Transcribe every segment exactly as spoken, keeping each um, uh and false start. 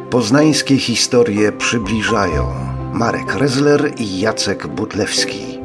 Poznańskie historie przybliżają Marek Rezler i Jacek Butlewski.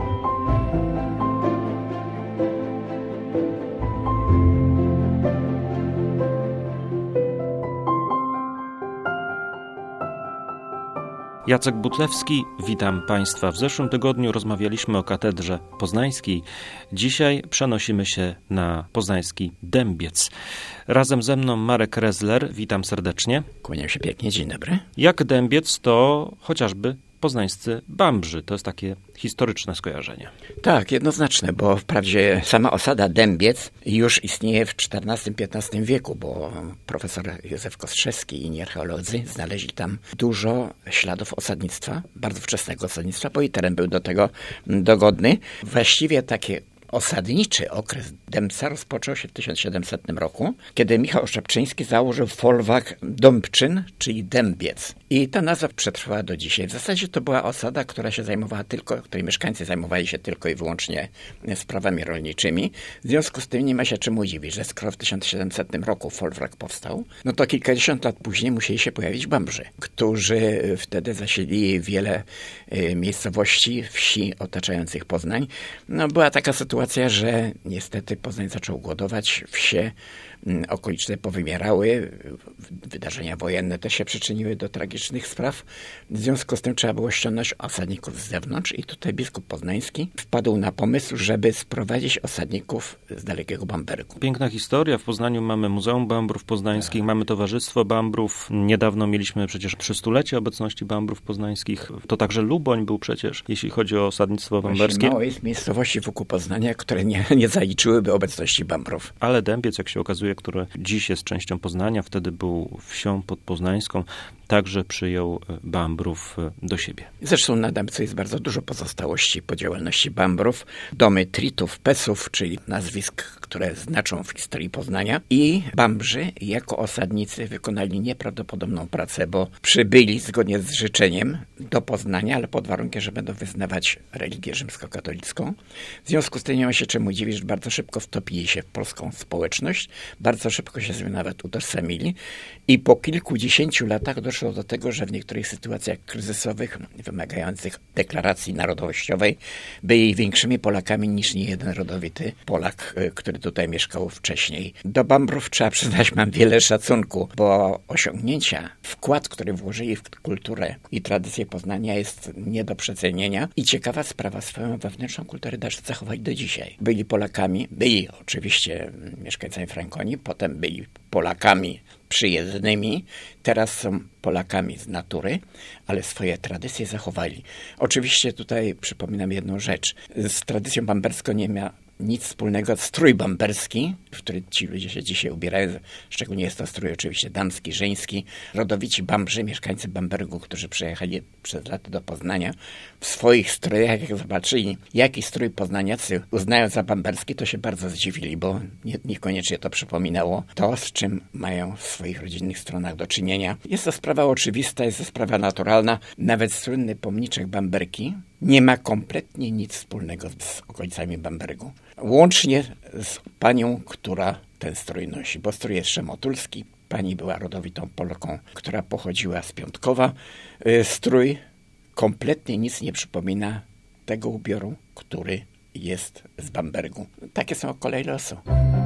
Jacek Butlewski, witam Państwa. W zeszłym tygodniu rozmawialiśmy o katedrze poznańskiej. Dzisiaj przenosimy się na poznański Dębiec. Razem ze mną Marek Rezler, witam serdecznie. Kłaniam się pięknie, dzień dobry. Jak Dębiec, to chociażby poznańscy Bambrzy. To jest takie historyczne skojarzenie. Tak, jednoznaczne, bo wprawdzie sama osada Dębiec już istnieje w czternastym piętnastym wieku, bo profesor Józef Kostrzewski i inni archeolodzy znaleźli tam dużo śladów osadnictwa, bardzo wczesnego osadnictwa, bo i teren był do tego dogodny. Właściwie takie osadniczy okres Dębca rozpoczął się w tysiąc siedemsetnym roku, kiedy Michał Szapczyński założył folwark Dąbczyn, czyli Dębiec. I ta nazwa przetrwała do dzisiaj. W zasadzie to była osada, która się zajmowała tylko, której mieszkańcy zajmowali się tylko i wyłącznie sprawami rolniczymi. W związku z tym nie ma się czemu dziwić, że skoro w tysiąc siedemsetnym roku folwark powstał, no to kilkadziesiąt lat później musieli się pojawić Bambrzy, którzy wtedy zasilili wiele miejscowości, wsi otaczających Poznań. No była taka sytuacja, że niestety Poznań zaczął głodować, wsie okoliczne powymierały, wydarzenia wojenne też się przyczyniły do tragicznych spraw. W związku z tym trzeba było ściągnąć osadników z zewnątrz i tutaj biskup poznański wpadł na pomysł, żeby sprowadzić osadników z dalekiego Bambergu. Piękna historia. W Poznaniu mamy Muzeum Bambrów Poznańskich, tak. Mamy Towarzystwo Bambrów. Niedawno mieliśmy przecież trzystulecie obecności Bambrów Poznańskich. To także Luboń był przecież, jeśli chodzi o osadnictwo bamberskie. Mało jest miejscowości wokół Poznania, które nie, nie zaliczyłyby obecności Bambrów. Ale Dębiec, jak się okazuje, który dziś jest częścią Poznania, wtedy był wsią podpoznańską, także przyjął Bambrów do siebie. Zresztą na Dębcu jest bardzo dużo pozostałości po działalności Bambrów. Domy Tritów, Pesów, czyli nazwisk, które znaczą w historii Poznania. I Bambrzy jako osadnicy wykonali nieprawdopodobną pracę, bo przybyli zgodnie z życzeniem do Poznania, ale pod warunkiem, że będą wyznawać religię rzymskokatolicką. W związku z tym nie ma się czemu dziwić, że bardzo szybko wtopili się w polską społeczność, bardzo szybko się z nią nawet utożsamili i po kilkudziesięciu latach doszło do tego, że w niektórych sytuacjach kryzysowych, wymagających deklaracji narodowościowej, byli większymi Polakami niż niejeden rodowity Polak, który tutaj mieszkał wcześniej. Do Bambrów trzeba przyznać, mam wiele szacunku, bo osiągnięcia, wkład, który włożyli w kulturę i tradycję Poznania jest nie do przecenienia i ciekawa sprawa, swoją wewnętrzną kulturę też zachowali do dzisiaj. Byli Polakami, byli oczywiście mieszkańcami Frankonii, potem byli Polakami przyjezdnymi, teraz są Polakami z natury, ale swoje tradycje zachowali. Oczywiście tutaj przypominam jedną rzecz. Z tradycją bamberską nie ma nic wspólnego strój bamberski, w który ci ludzie się dzisiaj ubierają. Szczególnie jest to strój oczywiście damski, żeński. Rodowici Bambrzy, mieszkańcy Bambergu, którzy przyjechali przez lata do Poznania, w swoich strojach, jak zobaczyli, jaki strój poznaniacy uznają za bamberski, to się bardzo zdziwili, bo nie, niekoniecznie to przypominało to, z czym mają w swoich rodzinnych stronach do czynienia. Jest to sprawa oczywista, jest to sprawa naturalna. Nawet słynny pomniczek Bamberki nie ma kompletnie nic wspólnego z okolicami Bambergu. Łącznie z panią, która ten strój nosi, bo strój jest szemotulski. Pani była rodowitą Polką, która pochodziła z Piątkowa. Strój kompletnie nic nie przypomina tego ubioru, który jest z Bambergu. Takie są kolej losu.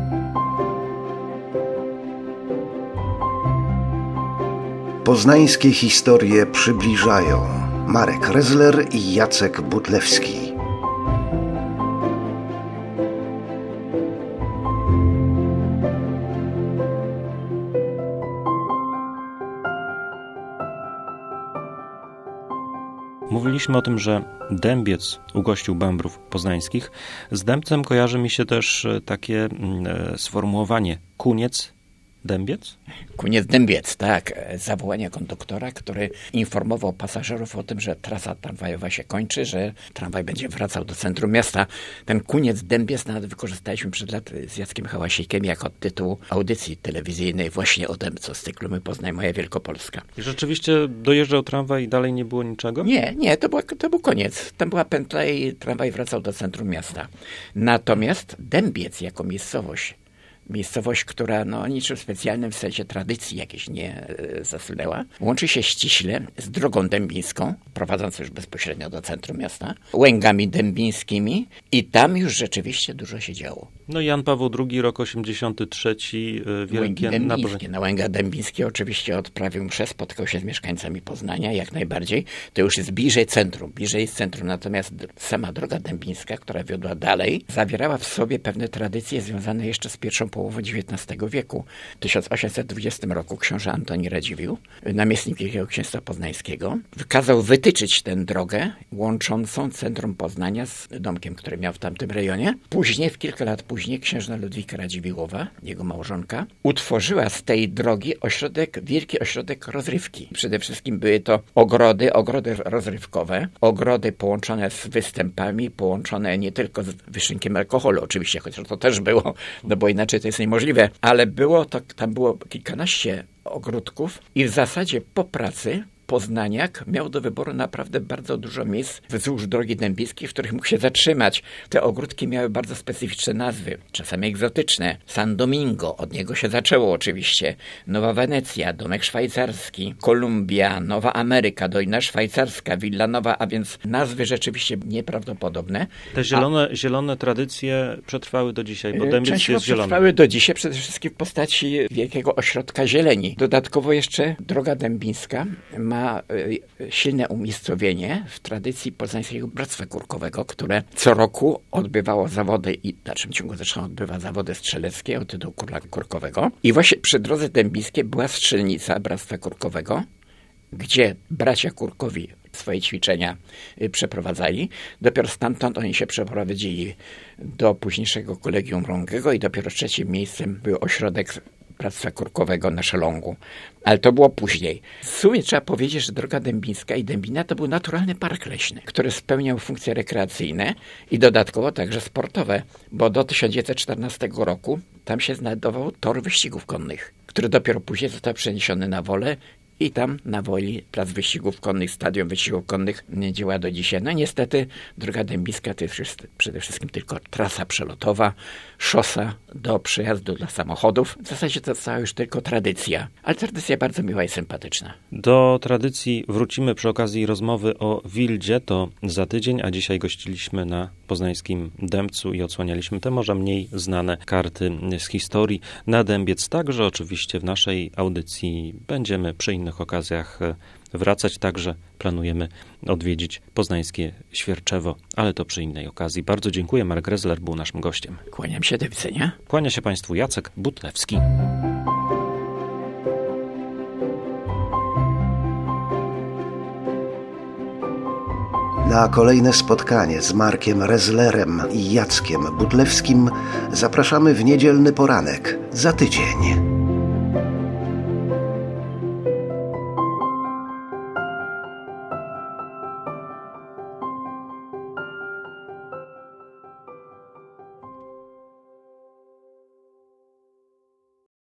Poznańskie historie przybliżają Marek Rezler i Jacek Butlewski. Mówiliśmy o tym, że Dębiec ugościł Bambrów poznańskich. Z Dębcem kojarzy mi się też takie e, sformułowanie kuniec Dębiec? Kuniec Dębiec, tak. Zawołanie konduktora, który informował pasażerów o tym, że trasa tramwajowa się kończy, że tramwaj będzie wracał do centrum miasta. Ten Kuniec Dębiec nawet wykorzystaliśmy przed lat z Jackiem Hałasikiem jako tytuł audycji telewizyjnej właśnie o Dębcu z cyklu My Poznań, Moja Wielkopolska. I rzeczywiście dojeżdżał tramwaj i dalej nie było niczego? Nie, nie, to, była, to był koniec. Tam była pętla i tramwaj wracał do centrum miasta. Natomiast Dębiec jako miejscowość miejscowość, która no, niczym specjalnym w sensie tradycji jakieś nie e, zasunęła. Łączy się ściśle z drogą dębińską, prowadzącą już bezpośrednio do centrum miasta, łęgami dębińskimi i tam już rzeczywiście dużo się działo. No Jan Paweł drugi, rok osiemdziesiąty trzeci, wielkie nabożeństwo. Na Łęgach Dębińskie oczywiście odprawił mszę, spotkał się z mieszkańcami Poznania, jak najbardziej. To już jest bliżej centrum, bliżej jest centrum, natomiast sama droga dębińska, która wiodła dalej, zawierała w sobie pewne tradycje związane jeszcze z pierwszą połową dziewiętnastego wieku. W tysiąc osiemset dwudziestym roku książę Antoni Radziwiłł, namiestnik Wielkiego Księstwa Poznańskiego, wykazał wytyczyć tę drogę łączącą centrum Poznania z domkiem, który miał w tamtym rejonie. Później, w kilka lat później, księżna Ludwika Radziwiłłowa, jego małżonka, utworzyła z tej drogi ośrodek, wielki ośrodek rozrywki. Przede wszystkim były to ogrody, ogrody rozrywkowe, ogrody połączone z występami, połączone nie tylko z wyszynkiem alkoholu, oczywiście, chociaż to też było, no bo inaczej to jest niemożliwe, ale było to, tam było kilkanaście ogródków i w zasadzie po pracy poznaniak miał do wyboru naprawdę bardzo dużo miejsc wzdłuż drogi dębińskiej, w których mógł się zatrzymać. Te ogródki miały bardzo specyficzne nazwy, czasami egzotyczne. San Domingo, od niego się zaczęło oczywiście. Nowa Wenecja, domek szwajcarski, Kolumbia, Nowa Ameryka, Dolina Szwajcarska, Villa Nowa, a więc nazwy rzeczywiście nieprawdopodobne. Te zielone, a... zielone tradycje przetrwały do dzisiaj, bo Dębiec jest zielony. Przetrwały do dzisiaj przede wszystkim w postaci wielkiego ośrodka zieleni. Dodatkowo jeszcze droga dębińska ma ma silne umiejscowienie w tradycji Poznańskiego Bractwa Kurkowego, które co roku odbywało zawody i w dalszym ciągu zresztą odbywa zawody strzeleckie o tytuł Króla Kurkowego. I właśnie przy drodze dębińskiej była strzelnica Bractwa Kurkowego, gdzie bracia Kurkowi swoje ćwiczenia przeprowadzali. Dopiero stamtąd oni się przeprowadzili do późniejszego Kolegium Rągego i dopiero trzecim miejscem był ośrodek Bractwa Kurkowego na Szelongu. Ale to było później. W sumie trzeba powiedzieć, że droga dębińska i Dębina to był naturalny park leśny, który spełniał funkcje rekreacyjne i dodatkowo także sportowe, bo do tysiąc dziewięćset czternastego roku tam się znajdował tor wyścigów konnych, który dopiero później został przeniesiony na Wolę i tam na Woli plac wyścigów konnych, stadion wyścigów konnych działa do dzisiaj. No niestety droga dębińska to jest przede wszystkim tylko trasa przelotowa, szosa do przejazdu dla samochodów. W zasadzie to została już tylko tradycja, ale tradycja bardzo miła i sympatyczna. Do tradycji wrócimy przy okazji rozmowy o Wildzie, to za tydzień, a dzisiaj gościliśmy na poznańskim Dębcu i odsłanialiśmy te może mniej znane karty z historii. Na Dębiec także oczywiście w naszej audycji będziemy przy innych okazjach wracać, także planujemy odwiedzić poznańskie Świerczewo, ale to przy innej okazji. Bardzo dziękuję. Marek Rezler był naszym gościem. Kłaniam się, do widzenia. Kłania się Państwu Jacek Butlewski. Na kolejne spotkanie z Markiem Rezlerem i Jackiem Butlewskim zapraszamy w niedzielny poranek za tydzień.